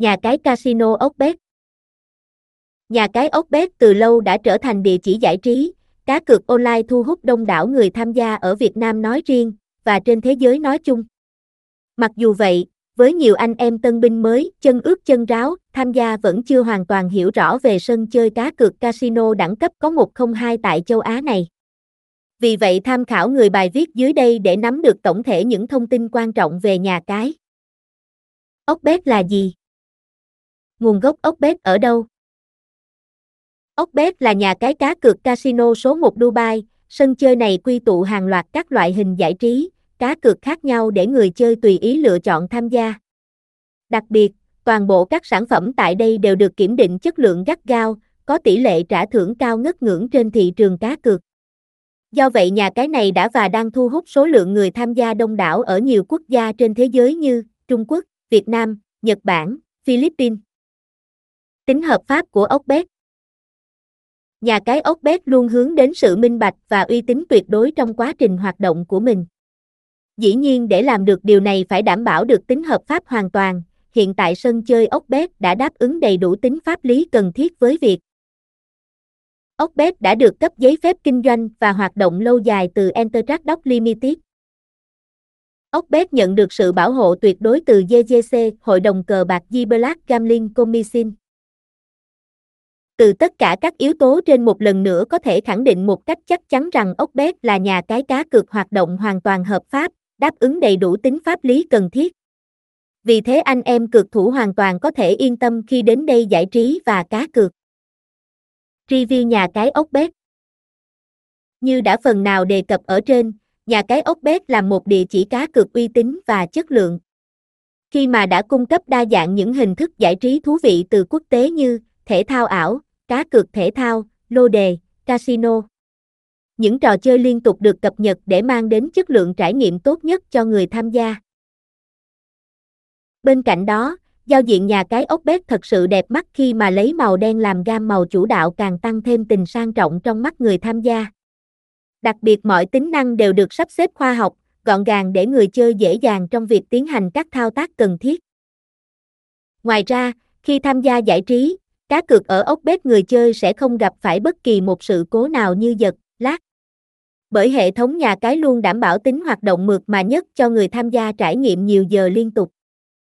Nhà cái casino Okbet. Nhà cái Okbet từ lâu đã trở thành địa chỉ giải trí, cá cược online thu hút đông đảo người tham gia ở Việt Nam nói riêng, và trên thế giới nói chung. Mặc dù vậy, với nhiều anh em tân binh mới, chân ướt chân ráo, tham gia vẫn chưa hoàn toàn hiểu rõ về sân chơi cá cược casino đẳng cấp có 102 tại châu Á này. Vì vậy tham khảo người bài viết dưới đây để nắm được tổng thể những thông tin quan trọng về nhà cái. Okbet là gì? Nguồn gốc Okbet ở đâu? Okbet là nhà cái cá cược casino số 1 Dubai, sân chơi này quy tụ hàng loạt các loại hình giải trí, cá cược khác nhau để người chơi tùy ý lựa chọn tham gia. Đặc biệt, toàn bộ các sản phẩm tại đây đều được kiểm định chất lượng gắt gao, có tỷ lệ trả thưởng cao ngất ngưỡng trên thị trường cá cược. Do vậy nhà cái này đã và đang thu hút số lượng người tham gia đông đảo ở nhiều quốc gia trên thế giới như Trung Quốc, Việt Nam, Nhật Bản, Philippines. Tính hợp pháp của Okbet. Nhà cái Okbet luôn hướng đến sự minh bạch và uy tín tuyệt đối trong quá trình hoạt động của mình. Dĩ nhiên để làm được điều này phải đảm bảo được tính hợp pháp hoàn toàn, hiện tại sân chơi Okbet đã đáp ứng đầy đủ tính pháp lý cần thiết với việc. Okbet đã được cấp giấy phép kinh doanh và hoạt động lâu dài từ Entertrack Limited. Okbet nhận được sự bảo hộ tuyệt đối từ GGC, Hội đồng cờ bạc The Black Gambling Commission. Từ tất cả các yếu tố trên một lần nữa có thể khẳng định một cách chắc chắn rằng Okbet là nhà cái cá cược hoạt động hoàn toàn hợp pháp, đáp ứng đầy đủ tính pháp lý cần thiết. Vì thế anh em cược thủ hoàn toàn có thể yên tâm khi đến đây giải trí và cá cược. Review nhà cái Okbet. Như đã phần nào đề cập ở trên, nhà cái Okbet là một địa chỉ cá cược uy tín và chất lượng. Khi mà đã cung cấp đa dạng những hình thức giải trí thú vị từ quốc tế như thể thao ảo, cá cược thể thao, lô đề, casino. Những trò chơi liên tục được cập nhật để mang đến chất lượng trải nghiệm tốt nhất cho người tham gia. Bên cạnh đó, giao diện nhà cái Okbet thật sự đẹp mắt khi mà lấy màu đen làm gam màu chủ đạo càng tăng thêm tình sang trọng trong mắt người tham gia. Đặc biệt mọi tính năng đều được sắp xếp khoa học, gọn gàng để người chơi dễ dàng trong việc tiến hành các thao tác cần thiết. Ngoài ra, khi tham gia giải trí, cá cược ở Okbet người chơi sẽ không gặp phải bất kỳ một sự cố nào như giật, lag. Bởi hệ thống nhà cái luôn đảm bảo tính hoạt động mượt mà nhất cho người tham gia trải nghiệm nhiều giờ liên tục.